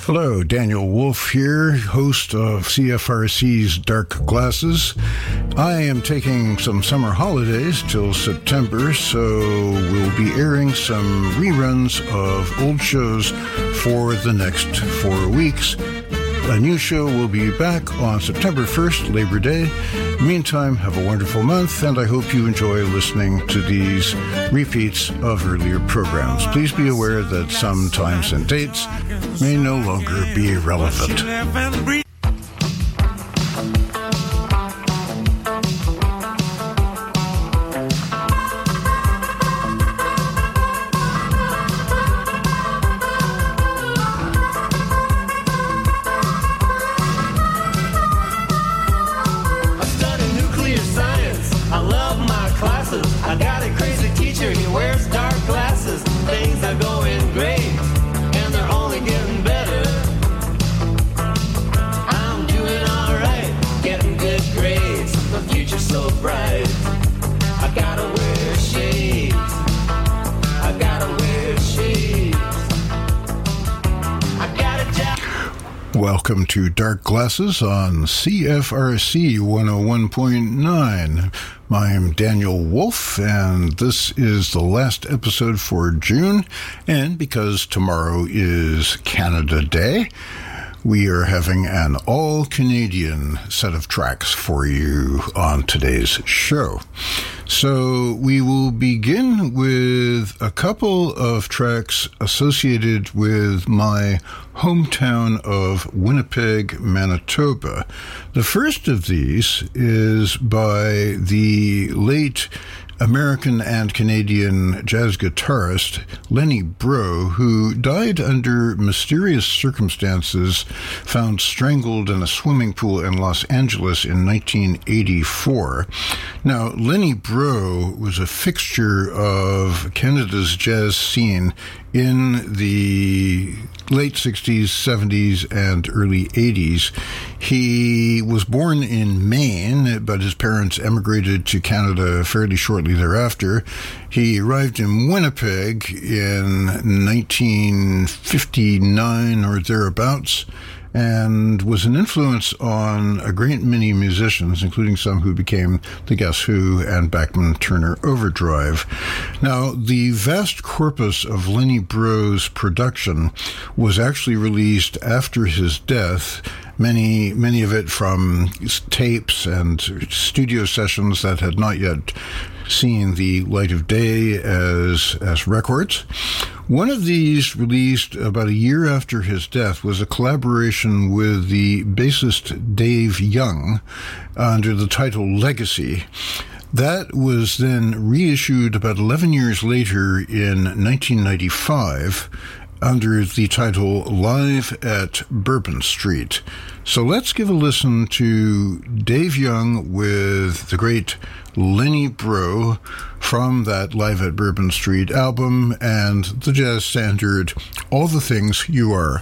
Hello, Daniel Wolf here, host of CFRC's Dark Glasses. I am taking some summer holidays till September, so we'll be airing some reruns of old shows for the next 4 weeks. A new show will be back on September 1st, Labor Day. Meantime, have a wonderful month, and I hope you enjoy listening to these repeats of earlier programs. Please be aware that some times and dates may no longer be relevant. Welcome to Dark Glasses on CFRC 101.9. I am Daniel Wolf, and this is the last episode for June. And because tomorrow is Canada Day, we are having an all-Canadian set of tracks for you on today's show. So we will begin with a couple of tracks associated with my hometown of Winnipeg, Manitoba. The first of these is by the late American and Canadian jazz guitarist Lenny Breau, who died under mysterious circumstances, found strangled in a swimming pool in Los Angeles in 1984. Now, Lenny Breau was a fixture of Canada's jazz scene in the late 60s, 70s, and early 80s. He was born in Maine, but his parents emigrated to Canada fairly shortly thereafter. He arrived in Winnipeg in 1959 or thereabouts, and was an influence on a great many musicians, including some who became the Guess Who and Bachman Turner Overdrive. Now, the vast corpus of Lenny Breau's production was actually released after his death, many of it from tapes and studio sessions that had not yet seen the light of day as records. One of these, released about a year after his death, was a collaboration with the bassist Dave Young under the title Legacy. That was then reissued about 11 years later in 1995 under the title Live at Bourbon Street. So let's give a listen to Dave Young with the great Lenny Breau from that Live at Bourbon Street album and the jazz standard All the Things You Are.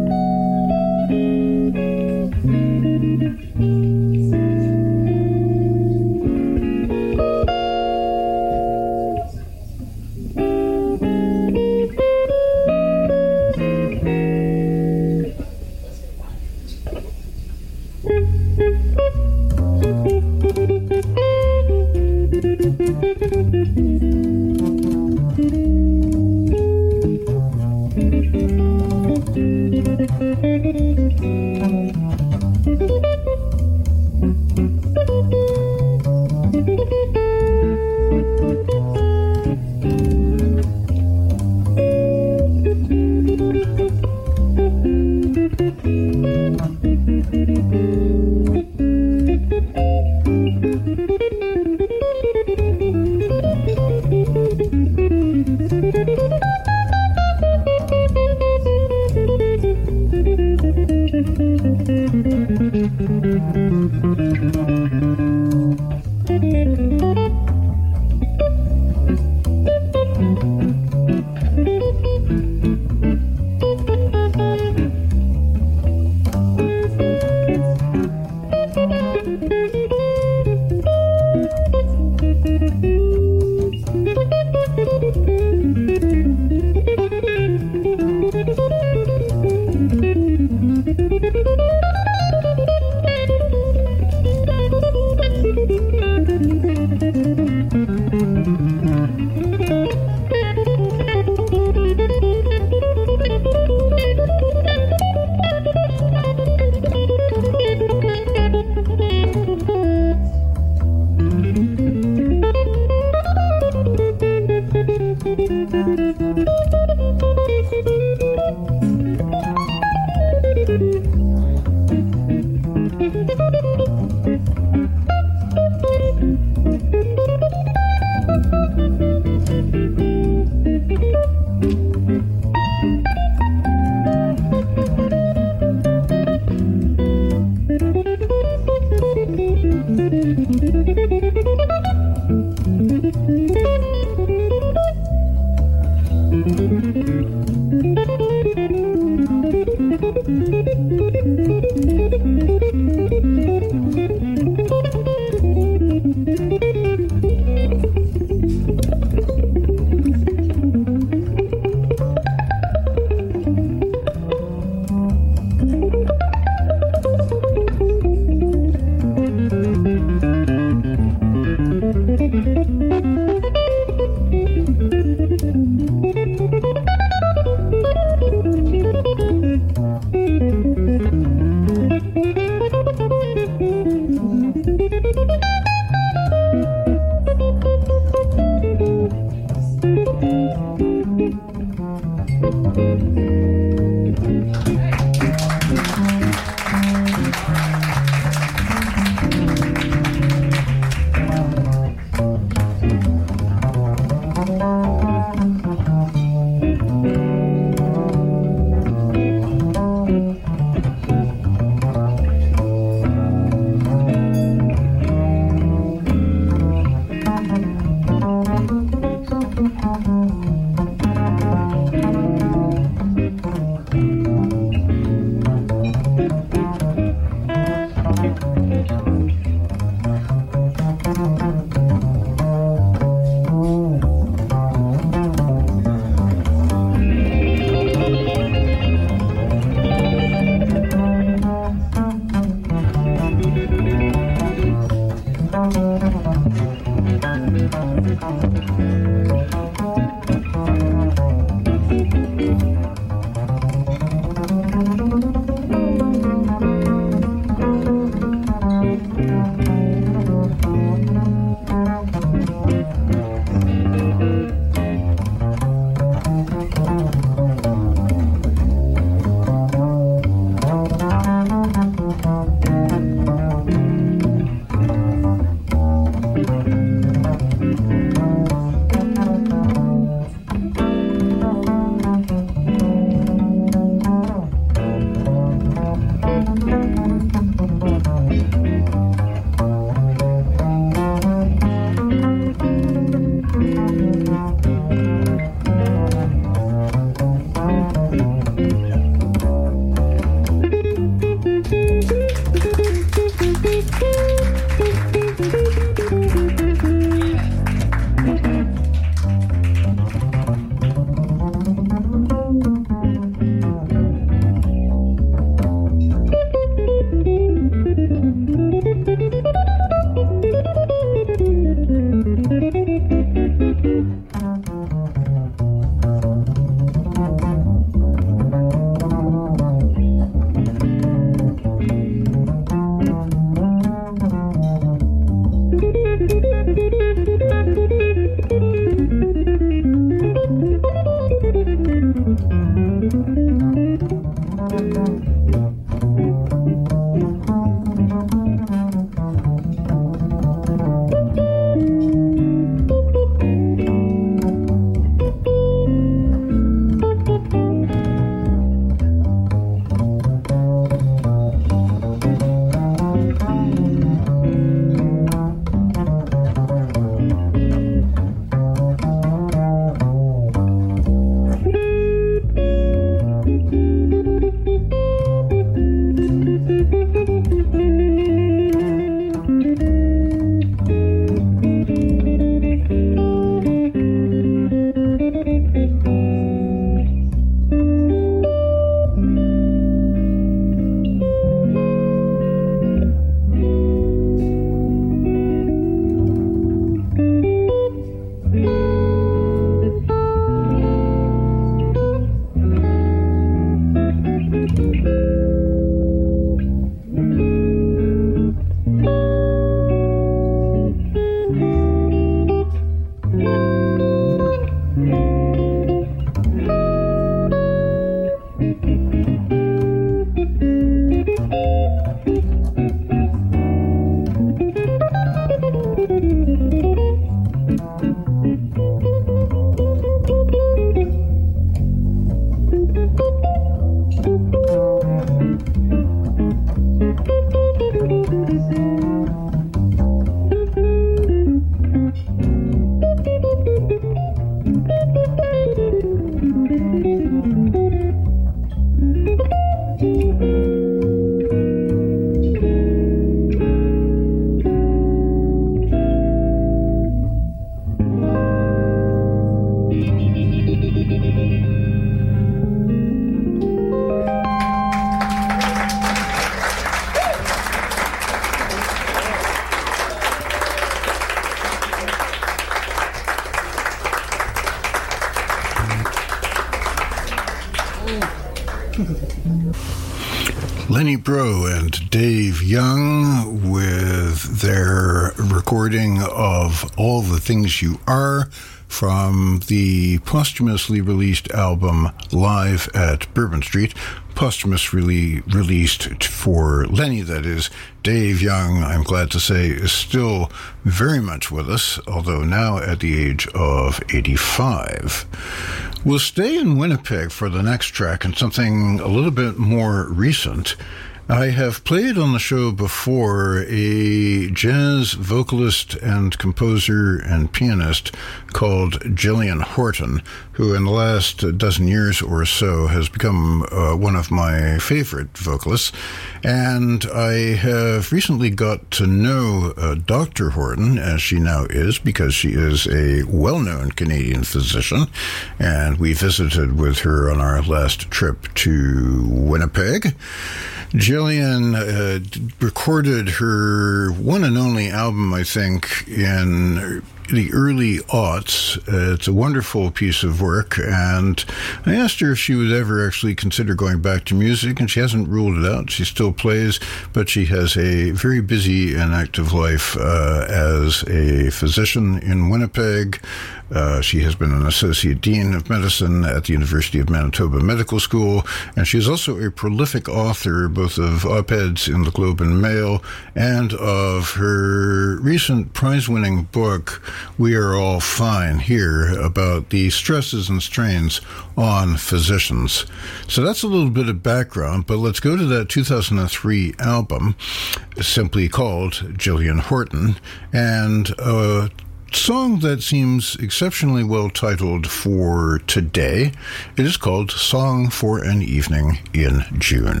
Lenny Breau and Dave Young with their recording of All the Things You Are from the posthumously released album Live at Bourbon Street. Posthumously released for Lenny, that is. Dave Young, I'm glad to say, is still very much with us, although now at the age of 85. We'll stay in Winnipeg for the next track and something a little bit more recent. I have played on the show before a jazz vocalist and composer and pianist called Gillian Horton, who in the last dozen years or so has become one of my favorite vocalists. And I have recently got to know Dr. Horton, as she now is, because she is a well-known Canadian physician, and we visited with her on our last trip to Winnipeg. Gillian recorded her one and only album, I think, in the early aughts. It's a wonderful piece of work, and I asked her if she would ever actually consider going back to music, and she hasn't ruled it out. She still plays, but she has a very busy and active life as a physician in Winnipeg. She has been an Associate Dean of Medicine at the University of Manitoba Medical School, and she is also a prolific author both of op-eds in the Globe and Mail and of her recent prize-winning book, We Are All Fine Here, about the stresses and strains on physicians. So that's a little bit of background, but let's go to that 2003 album, simply called Gillian Horton, and song that seems exceptionally well titled for today. It is called Song for an Evening in June.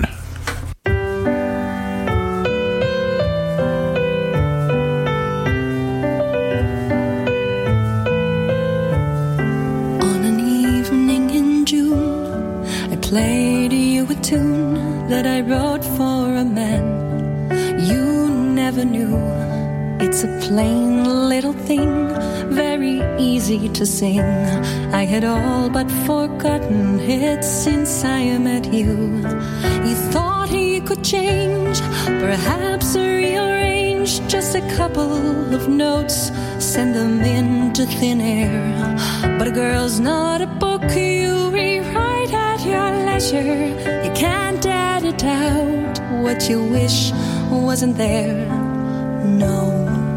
On an evening in June, I played you a tune that I wrote for a man you never knew. It's a plain little thing, very easy to sing. I had all but forgotten it since I met you. You thought he could change, perhaps rearrange just a couple of notes, send them into thin air. But a girl's not a book you rewrite at your leisure. You can't edit out what you wish wasn't there. No.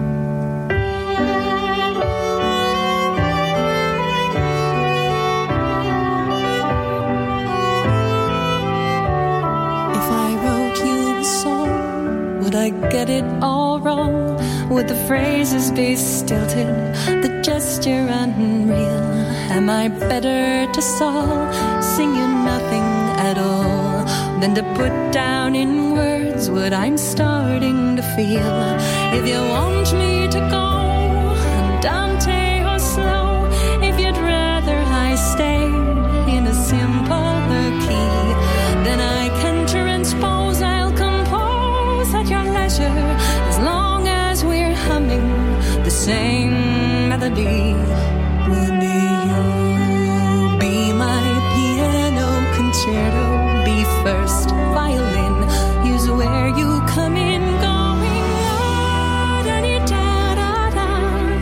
Would I get it all wrong? Would the phrases be stilted, the gesture unreal? Am I better to sing you nothing at all than to put down in words what I'm starting to feel? If you want me to go Dante or slow, if you'd rather I stayed in a simpler key, then I can transpose, I'll compose at your leisure, as long as we're humming the same melody. Would you be my piano concerto, be first violin, use where you come in, going la-da-dee-da-da-da,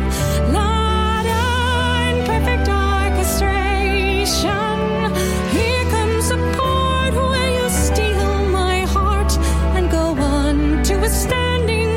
la-da, in perfect orchestration. Here comes a chord where you steal my heart and go on to a standing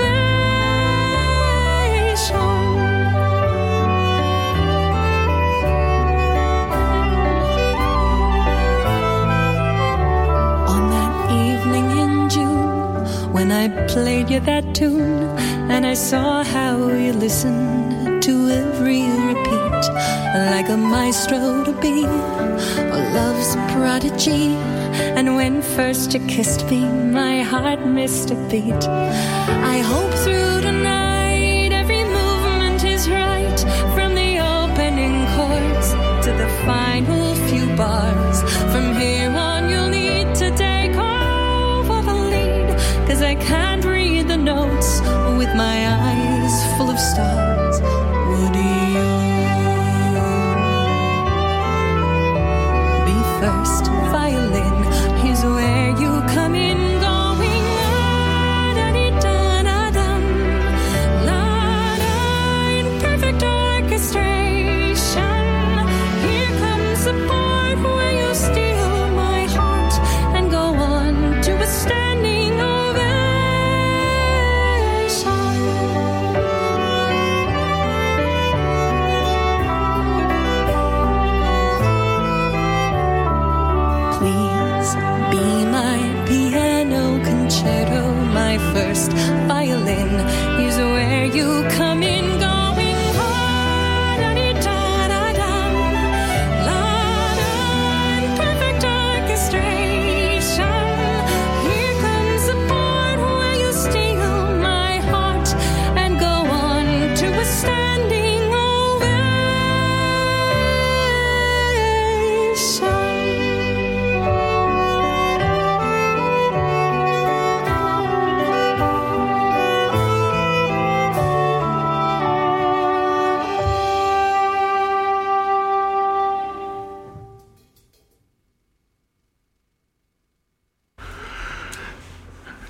when I played you that tune, and I saw how you listened to every repeat, like a maestro to be, or love's prodigy. And when first you kissed me, my heart missed a beat. I hope through the night every movement is right, from the opening chords to the final few bars. From here on you'll need to take over the lead, 'cause I can't read the notes with my eyes full of stars. Would you be first violin? Here's where you come in.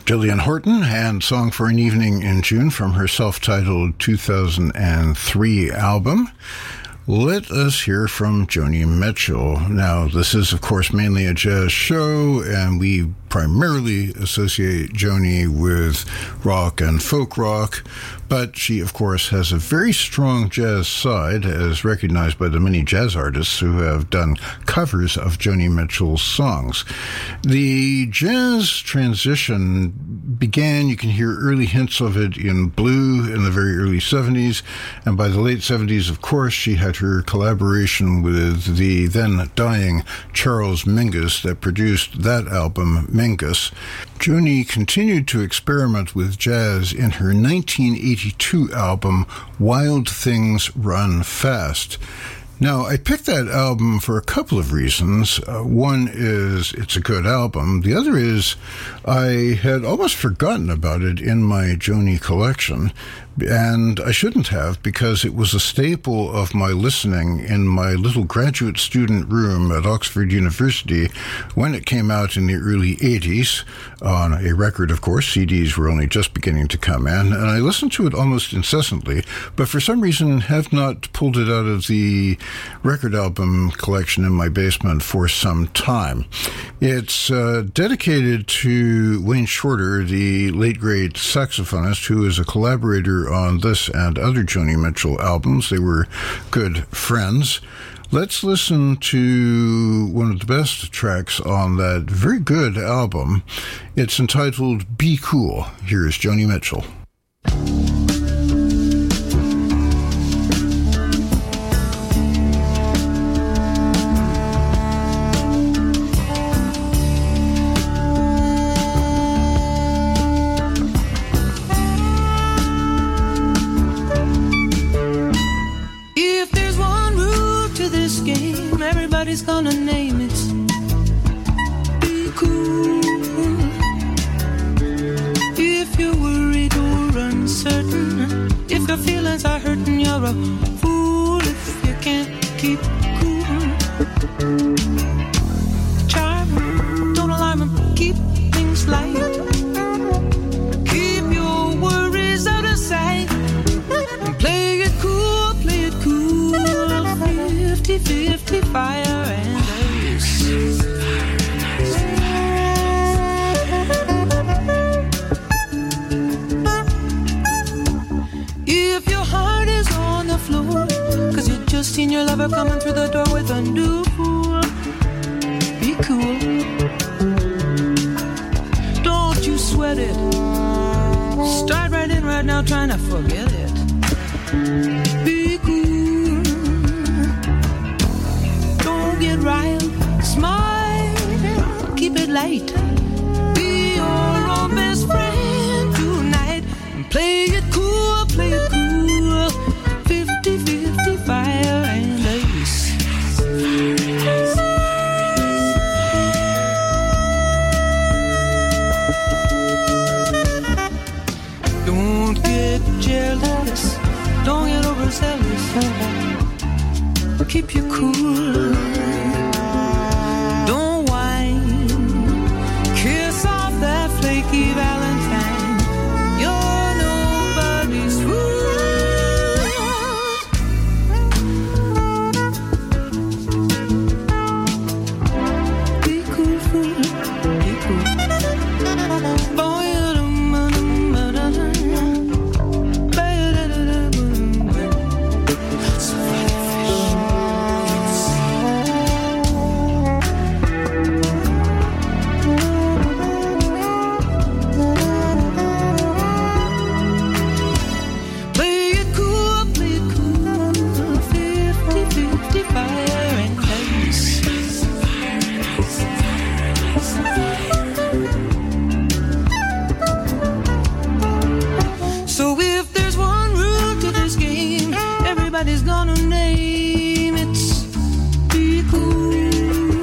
Gillian Horton and Song for an Evening in June from her self-titled 2003 album. Let us hear from Joni Mitchell. Now, this is, of course, mainly a jazz show, and we primarily associate Joni with rock and folk rock, but she, of course, has a very strong jazz side, as recognized by the many jazz artists who have done covers of Joni Mitchell's songs. The jazz transition began, you can hear early hints of it in Blue in the very early 70s, and by the late 70s, of course, she had her collaboration with the then dying Charles Mingus that produced that album, Mingus. Joni continued to experiment with jazz in her 1982 album, Wild Things Run Fast. Now, I picked that album for a couple of reasons. One is it's a good album. The other is I had almost forgotten about it in my Joni collection, and I shouldn't have, because it was a staple of my listening in my little graduate student room at Oxford University when it came out in the early 80s, on a record, of course. CDs were only just beginning to come in, and I listened to it almost incessantly, but for some reason have not pulled it out of the record album collection in my basement for some time. It's dedicated to Wayne Shorter, the late great saxophonist, who is a collaborator on this and other Joni Mitchell albums. They were good friends. Let's listen to one of the best tracks on that very good album. It's entitled Be Cool. Here is Joni Mitchell. Everybody's gonna name it. Be cool. If you're worried or uncertain, if your feelings are hurting, you're a fool if you can't keep cool. Charm, don't alarm them, keep things light. Keep your worries out of sight. And play it cool, play it cool. 50-50 fire and ice. If your heart is on the floor, 'cause you just seen your lover coming through the door with a new fool, be cool. Don't you sweat it. Start right in right now trying to forget it. Be cool. Don't get riled. Smile. Keep it light. Be your own best friend tonight. And play it cool, play it cool. 50-50 fire and ice. Don't get jealous. Don't get overzealous. Keep you cool. Don't whine. Kiss off that flaky Valentine. You're nobody's fool. Be cool, fool. Be cool. Everybody's gonna name it. Be cool.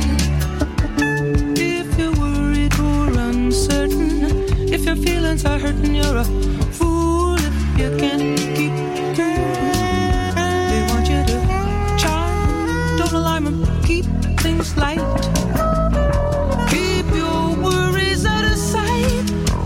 If you're worried or uncertain, if your feelings are hurting, you're a fool if you can't keep cool. They want you to charm, don't alarm them, keep things light. Keep your worries out of sight.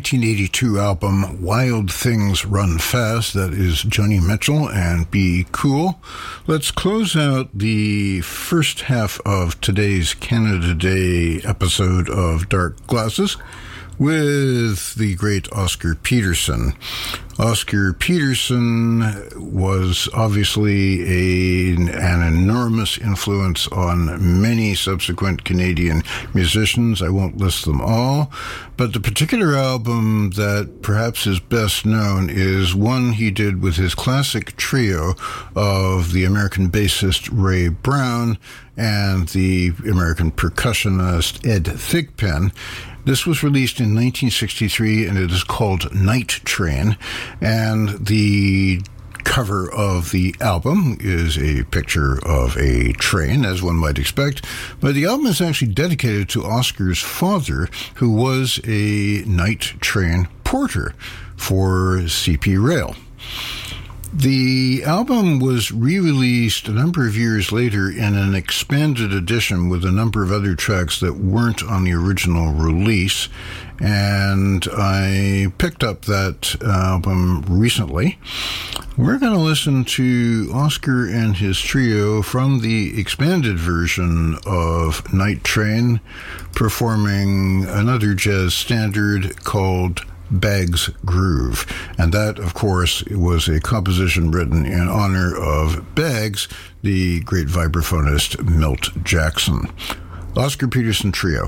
1982 album Wild Things Run Fast. That is Joni Mitchell and Be Cool. Let's close out the first half of today's Canada Day episode of Dark Glasses with the great Oscar Peterson. Oscar Peterson was obviously an enormous influence on many subsequent Canadian musicians. I won't list them all, but the particular album that perhaps is best known is one he did with his classic trio of the American bassist Ray Brown and the American percussionist Ed Thigpen. This was released in 1963, and it is called Night Train, and the cover of the album is a picture of a train, as one might expect, but the album is actually dedicated to Oscar's father, who was a night train porter for CP Rail. The album was re-released a number of years later in an expanded edition with a number of other tracks that weren't on the original release, and I picked up that album recently. We're going to listen to Oscar and his trio from the expanded version of Night Train, performing another jazz standard called Bag's Groove. And that, of course, was a composition written in honor of Baggs, the great vibraphonist Milt Jackson. Oscar Peterson Trio.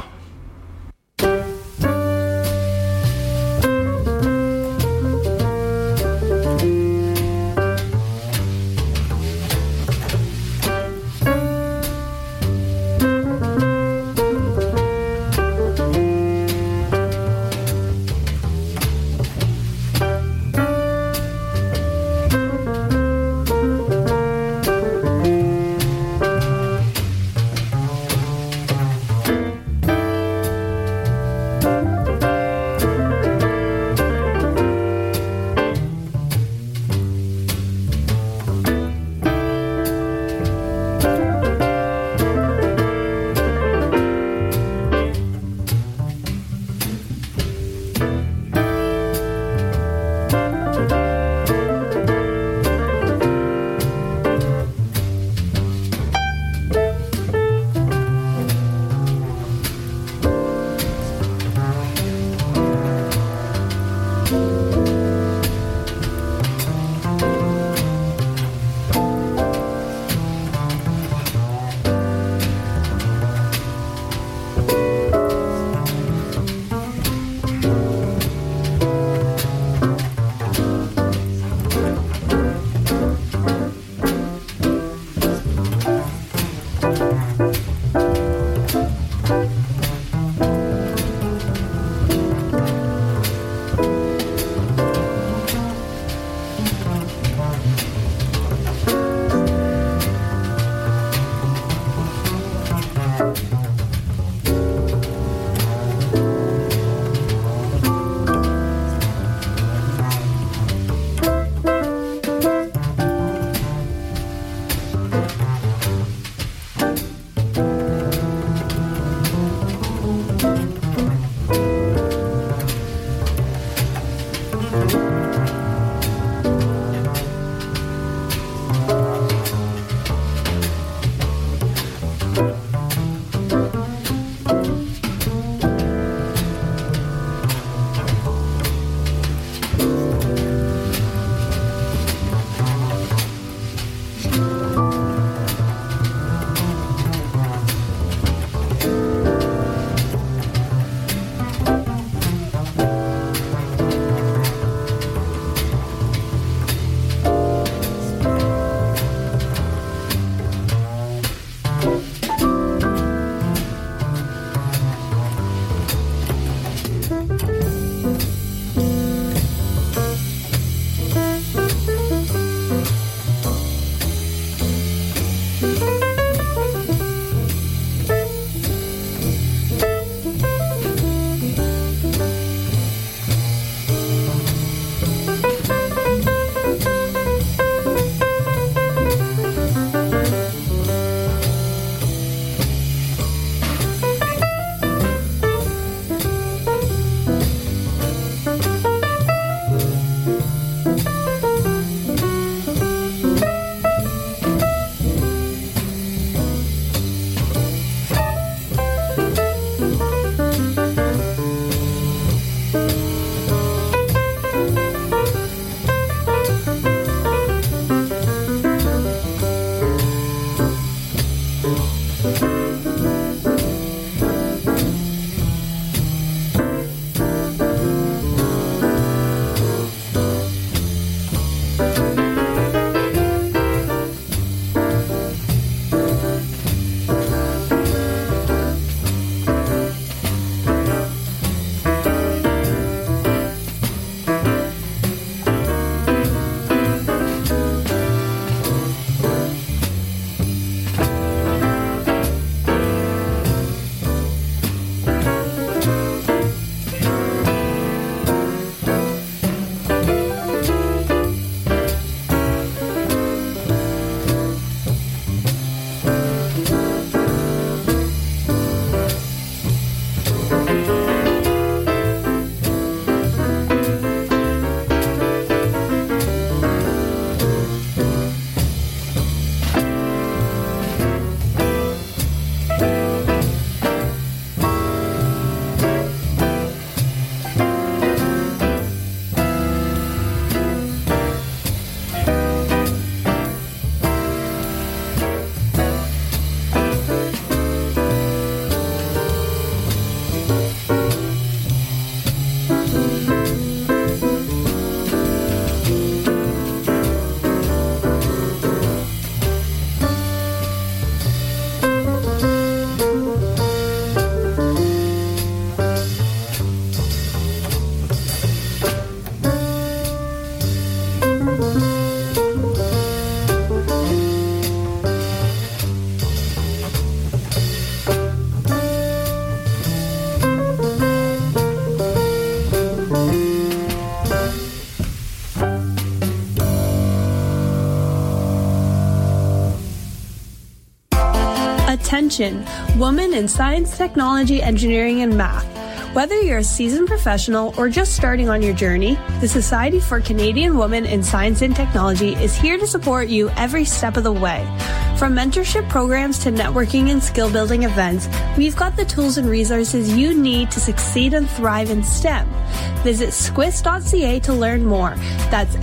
Attention, women in science, technology, engineering, and math. Whether you're a seasoned professional or just starting on your journey, the Society for Canadian Women in Science and Technology is here to support you every step of the way. From mentorship programs to networking and skill building events, we've got the tools and resources you need to succeed and thrive in STEM. Visit squist.ca to learn more. That's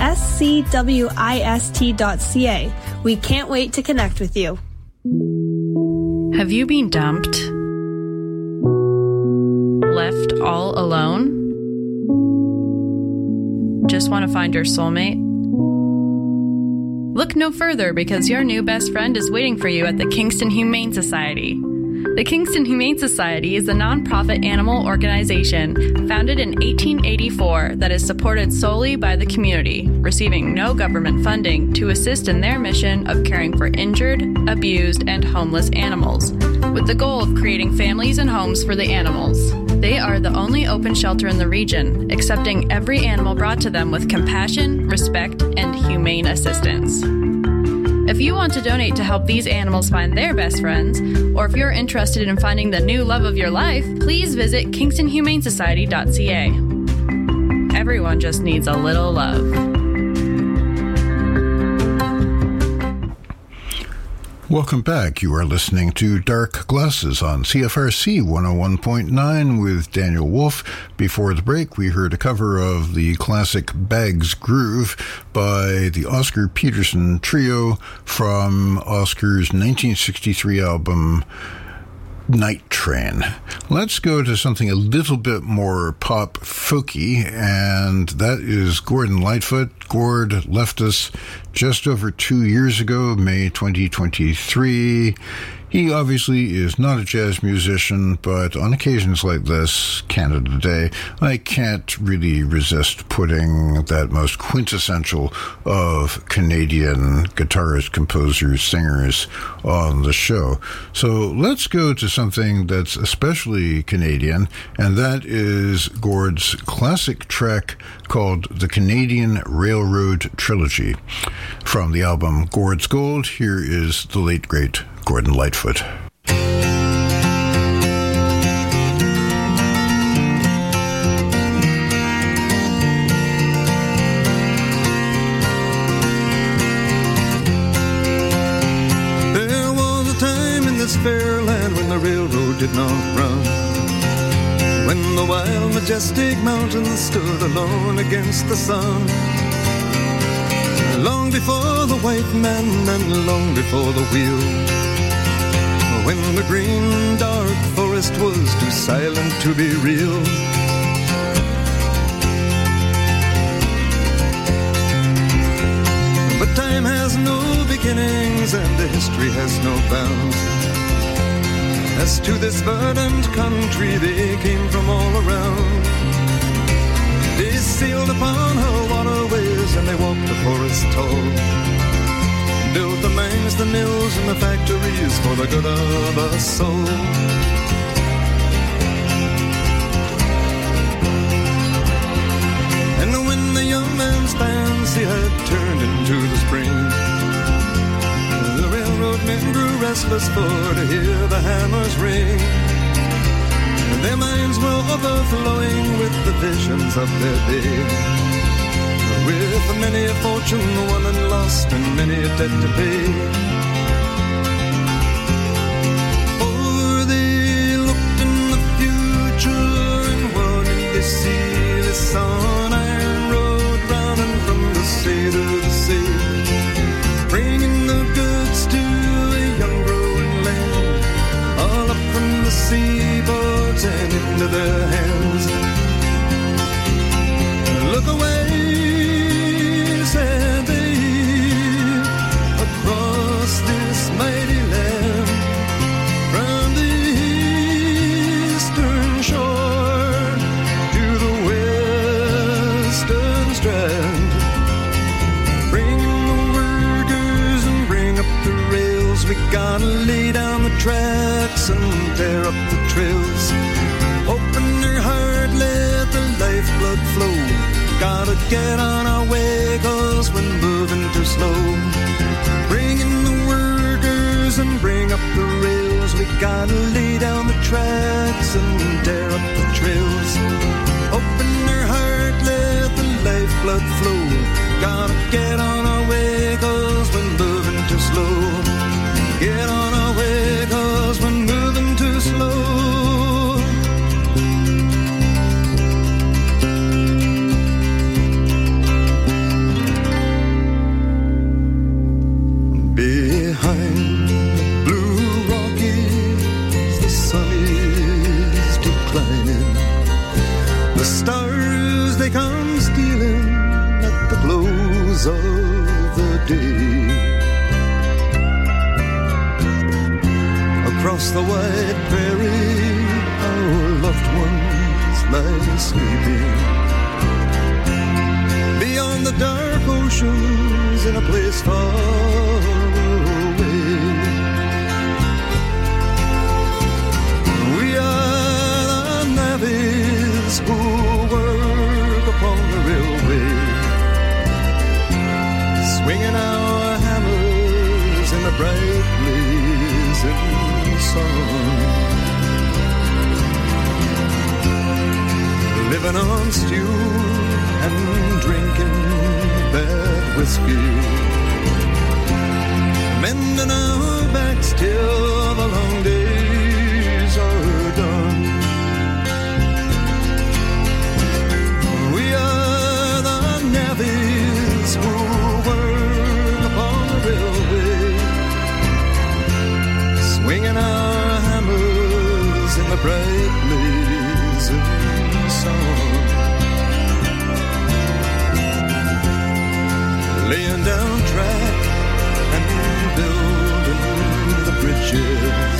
scwist.ca. We can't wait to connect with you. Have you been dumped? Left all alone? Just want to find your soulmate? Look no further, because your new best friend is waiting for you at the Kingston Humane Society. The Kingston Humane Society is a non-profit animal organization founded in 1884 that is supported solely by the community, receiving no government funding to assist in their mission of caring for injured, abused, and homeless animals, with the goal of creating families and homes for the animals. They are the only open shelter in the region, accepting every animal brought to them with compassion, respect, and humane assistance. If you want to donate to help these animals find their best friends, or if you're interested in finding the new love of your life, please visit kingstonhumanesociety.ca. Everyone just needs a little love. Welcome back. You are listening to Dark Glasses on CFRC 101.9 with Daniel Wolf. Before the break, we heard a cover of the classic Bag's Groove by the Oscar Peterson Trio from Oscar's 1963 album Night Train. Let's go to something a little bit more pop folky, and that is Gordon Lightfoot. Gord left us just over 2 years ago, May 2023. He obviously is not a jazz musician, but on occasions like this, Canada Day, I can't really resist putting that most quintessential of Canadian guitarists, composers, singers on the show. So let's go to something that's especially Canadian, and that is Gord's classic track called The Canadian Railroad Trilogy. From the album Gord's Gold, here is the late, great Gordon Lightfoot. There was a time in this fair land when the railroad did not run, when the wild, majestic mountains stood alone against the sun. Long before the white man and long before the wheel, when the green dark forest was too silent to be real. But time has no beginnings and the history has no bounds. As to this verdant country they came from all around. They sailed upon her waterways and they walked the forest tall, built the mines, the mills, and the factories for the good of us all. And when the young man's fancy had turned into the spring, the railroad men grew restless for to hear the hammers ring. Their minds were overflowing with the visions of their day, with many a fortune won and lost and many a debt to pay. Oh, they looked in the future and what did they see? They saw an iron road running from the sea to the sea, bringing the goods to a young growing land, all up from the seaboards and into their hands. Look away, said they, across this mighty land, from the eastern shore to the western strand. Bring the workers and bring up the rails. We gotta lay down the tracks and tear up the trails. Open your heart, let the lifeblood flow. Gotta get on our way, 'cause we're moving too slow. Bring in the workers and bring up the rails. We Gotta lay down the tracks and tear up the trails. Open her heart, let the lifeblood flow. Gotta get on our way, 'cause we're moving too slow. Get on our way, 'cause we're moving too slow. Behind the blue Rockies, the sun is declining. The stars, they come stealing at the close of the day. Across the wide prairie, our loved ones lie sleeping. Beyond the dark oceans, in a place far away, we are the navvies who work upon the railway, swinging our hammers in the bright blazing sun, living on stew and drinking bad whiskey, mending our backs till the long days are done. We are the navvies who work upon the railway, swinging our hammers in the bright blazing sun, laying down track and building the bridges,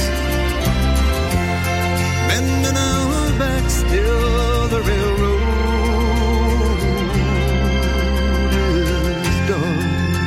bending our backs till the railroad is done.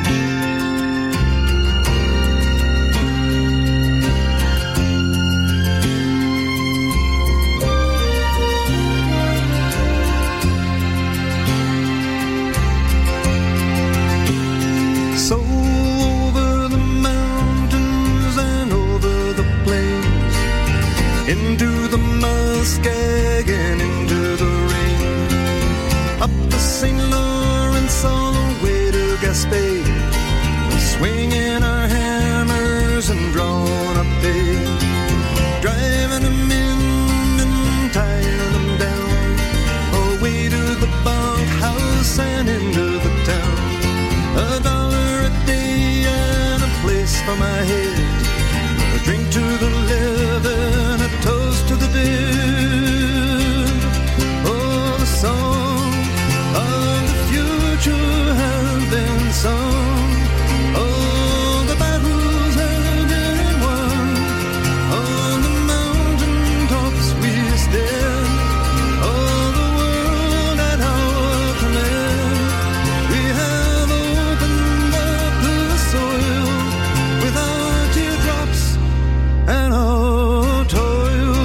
So over the mountains and over the plains, into the Muskeg and into the rain, up the St. Lawrence all the way to Gaspé, swinging our hammers and drawing up day, driving them in and tying them down, away to the bunkhouse and into the town. $1 a day and a place for my head, a drink to the living, a toast to the dead. Oh, the song of the future has been sung. Oh, the battles have been won. On the mountain tops we stand. Oh, the world at our command. We have opened up the soil with our teardrops and our toil.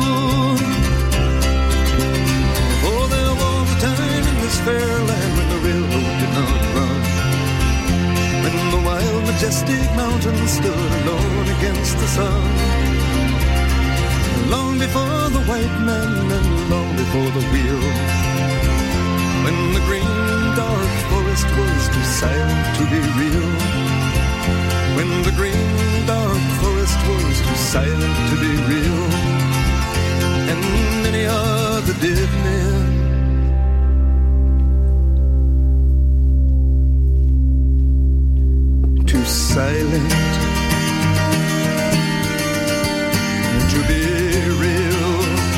For there was a time in this fair land when the railroad did not run, when the wild majestic mountains stood alone against the sun. Long before the white man and long before the wheel, when the green dark forest was too silent to be real, when the green dark forest was too silent to be real, and many are the dead men too silent to be real.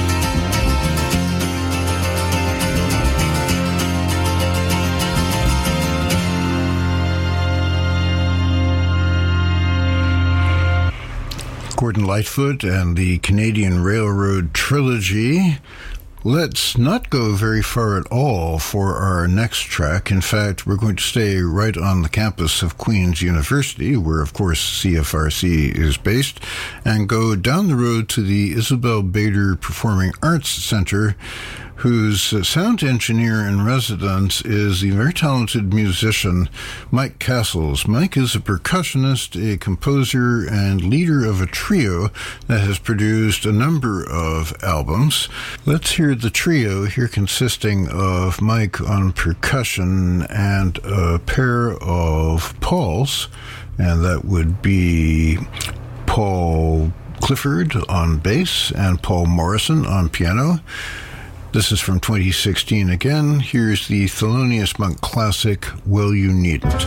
Gordon Lightfoot and the Canadian Railroad Trilogy. Let's not go very far at all for our next track. In fact, we're going to stay right on the campus of Queen's University, where, of course, CFRC is based, and go down the road to the Isabel Bader Performing Arts Center whose sound engineer in residence is the very talented musician Mike Castles. Mike is a percussionist, a composer, and leader of a trio that has produced a number of albums. Let's hear the trio here, consisting of Mike on percussion and a pair of Pauls, and that would be Paul Clifford on bass and Paul Morrison on piano. This is from 2016 again. Here's the Thelonious Monk classic, Well You Needn't.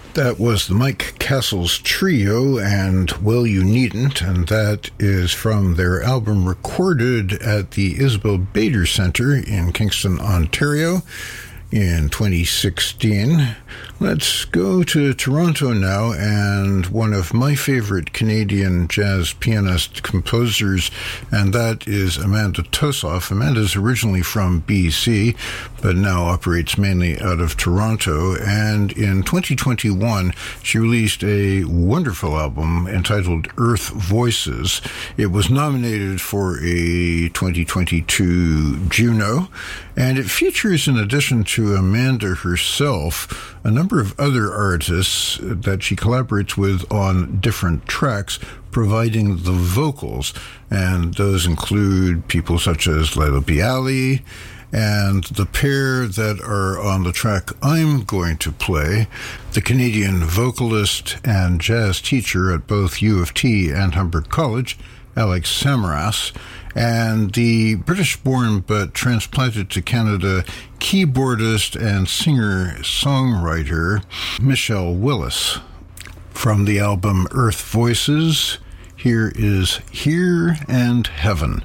That was the Mike Castles Trio and Well You Needn't, and that is from their album recorded at the Isabel Bader Center in Kingston, Ontario in 2016. Let's go to Toronto now, and one of my favorite Canadian jazz pianist composers, and that is Amanda Tosoff. Amanda's originally from BC, but now operates mainly out of Toronto, and in 2021 she released a wonderful album entitled Earth Voices. It was nominated for a 2022 Juno, and it features, in addition to Amanda herself, a number of other artists that she collaborates with on different tracks, providing the vocals. And those include people such as Laila Bialy, and the pair that are on the track I'm going to play, the Canadian vocalist and jazz teacher at both U of T and Humber College, Alex Samaras, and the British-born but transplanted to Canada keyboardist and singer-songwriter Michelle Willis. From the album Earth Voices, here is Here and Heaven.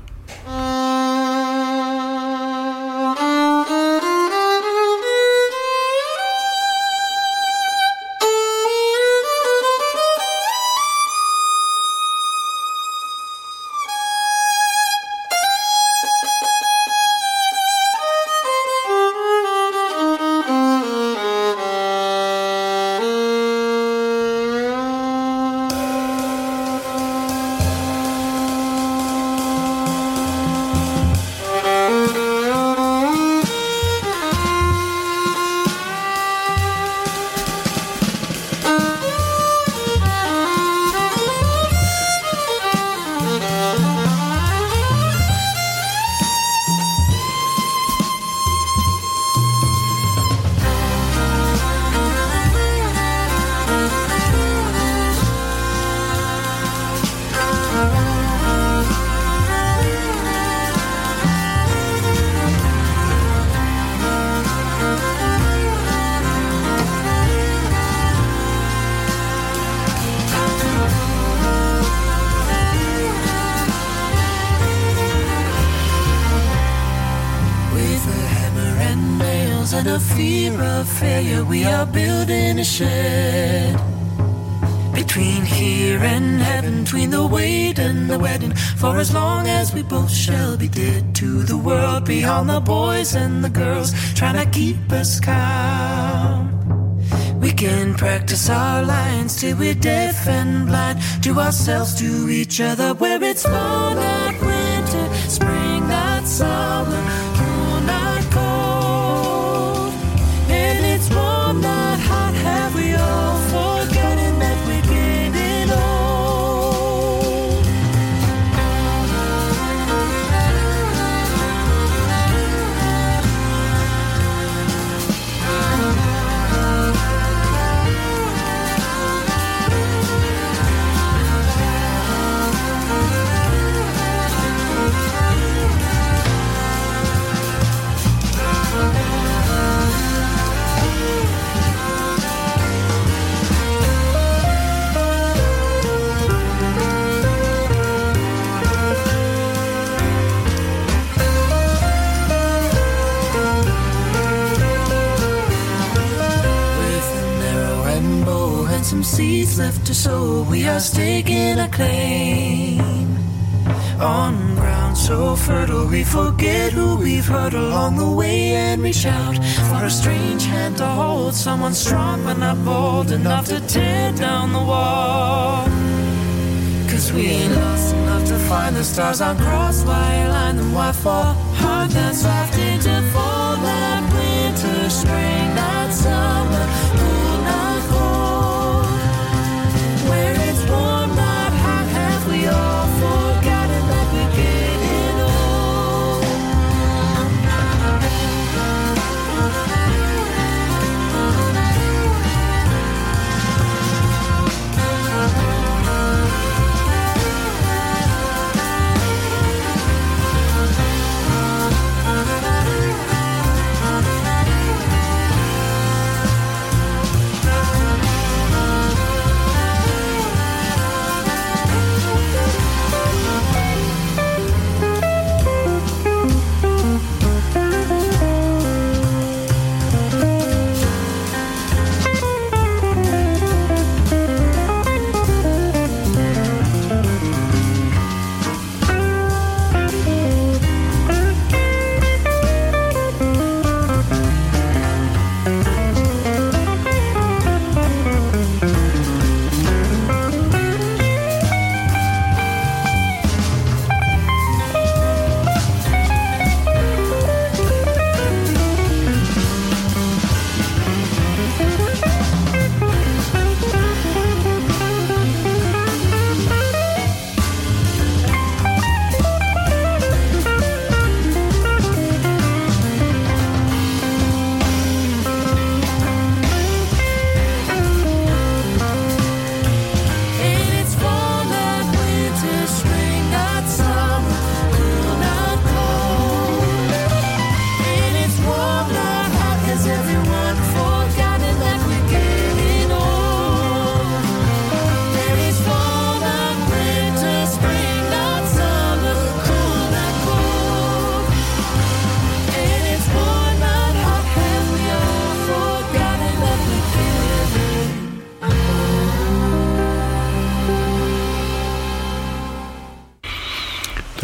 And a fear of failure, we are building a shed between here and heaven, between the wait and the wedding. For as long as we both shall be dead to the world beyond, the boys and the girls trying to keep us calm. We can practice our lines till we're deaf and blind to ourselves, to each other, where it's fall, not winter, spring, not summer, cool, not cold. And it's warm, not hot, have we all forgotten that we're getting old? Some seeds left to sow, we are staking a claim on ground so fertile. We forget who we've hurt along the way and reach out for a strange hand to hold, someone strong but not bold enough to tear down the wall. Cause we ain't lost enough to find the stars on cross, why line them, why fall hard, that's soft into fall, not winter, spring, not summer, cool, not cold. Where it's warm, not hot, have we all forgotten that we're getting old?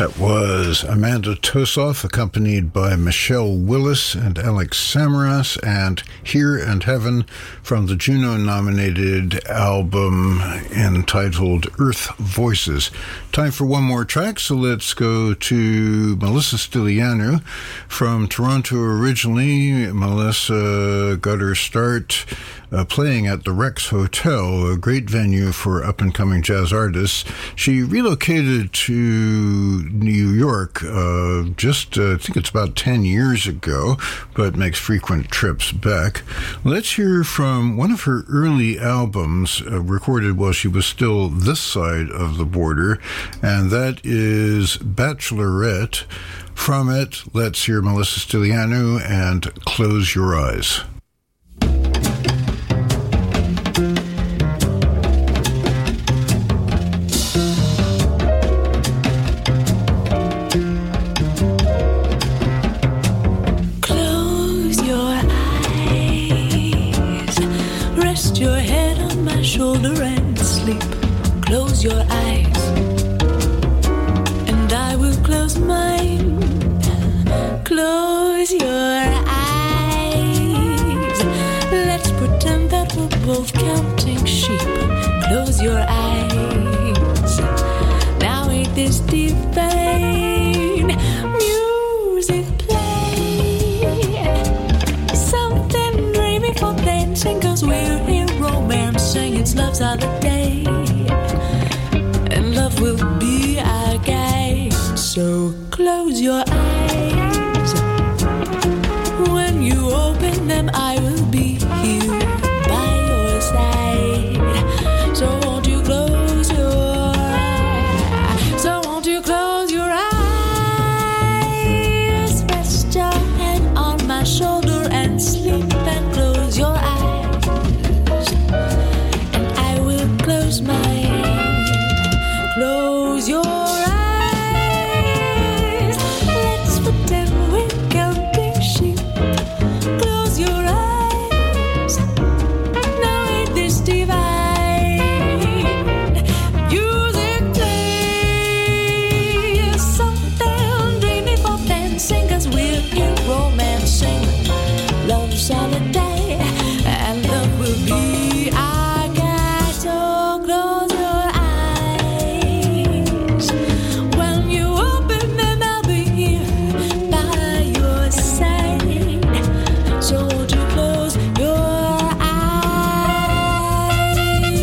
That was Amanda Tosoff, accompanied by Michelle Willis and Alex Samaras, and Here and Heaven from the Juno-nominated album entitled Earth Voices. Time for one more track, so let's go to Melissa Stylianou. From Toronto originally, Melissa got her start playing at the Rex Hotel, a great venue for up-and-coming jazz artists. She relocated to New York just, I think it's about 10 years ago, but makes frequent trips back. Let's hear from one of her early albums, recorded while she was still this side of the border, and that is Bachelorette. From it, let's hear Melissa Stylianou and Close Your Eyes. Shoulder and sleep. Close your eyes, and I will close mine. Close your eyes. Let's pretend that we're both counting sheep. Close your eyes. Now ain't this divine? Music play. Something dreamy for dancing, 'cause we're here romancing. It's love's holiday, and love will be our guide. So close your eyes. When you open them, I will be here by your side. So won't you close your eyes? So won't you close your eyes? Rest your head on my shoulder and sleep, and close your eyes. Close mine. Close your eyes. Let's pretend we're counting sheep. Close your eyes. Now ain't this divine? Music play. Something dreamy for dancing, 'cause we're in romancing. Love's holiday, and love will be our guide. Close your eyes. When you open them, I'll be here by your side. So won't you close your eyes?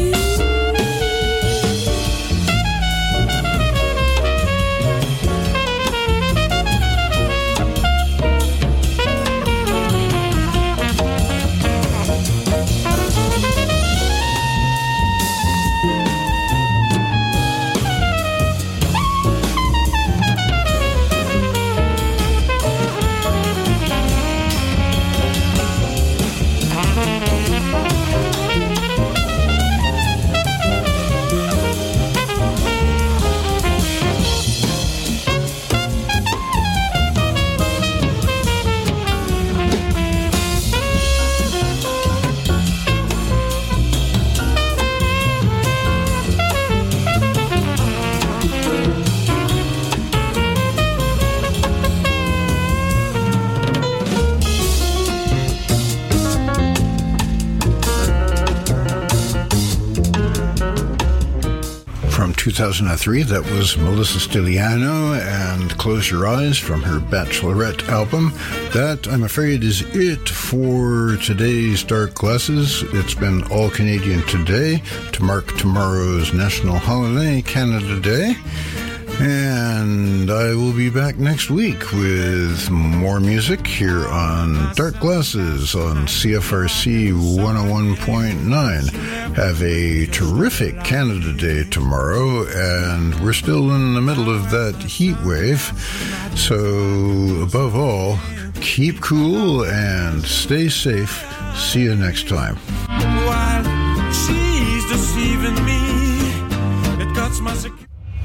From 2003, that was Melissa Stylianou and Close Your Eyes from her Bachelorette album. That, I'm afraid, is it for today's Dark Glasses. It's been all Canadian today to mark tomorrow's national holiday, Canada Day. And I will be back next week with more music here on Dark Glasses on CFRC 101.9. Have a terrific Canada Day tomorrow, and we're still in the middle of that heat wave. So, above all, keep cool and stay safe. See you next time. While she's deceiving me, it cuts my security.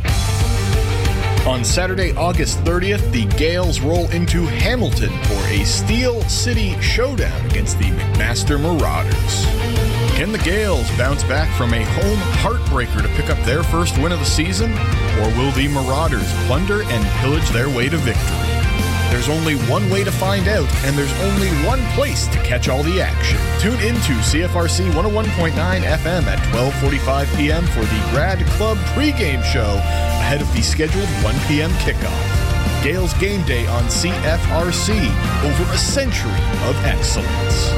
On Saturday, August 30th, the Gales roll into Hamilton for a Steel City showdown against the McMaster Marauders. Can the Gales bounce back from a home heartbreaker to pick up their first win of the season? Or will the Marauders plunder and pillage their way to victory? There's only one way to find out, and there's only one place to catch all the action. Tune into CFRC 101.9 FM at 12:45 p.m. for the Grad Club pregame show ahead of the scheduled 1 p.m. kickoff. Gales Game Day on CFRC, over a century of excellence.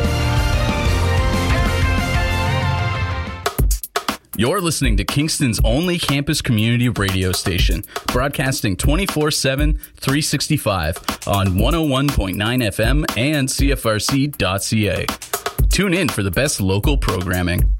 You're listening to Kingston's only campus community radio station, broadcasting 24/7, 365 on 101.9 FM and CFRC.ca. Tune in for the best local programming.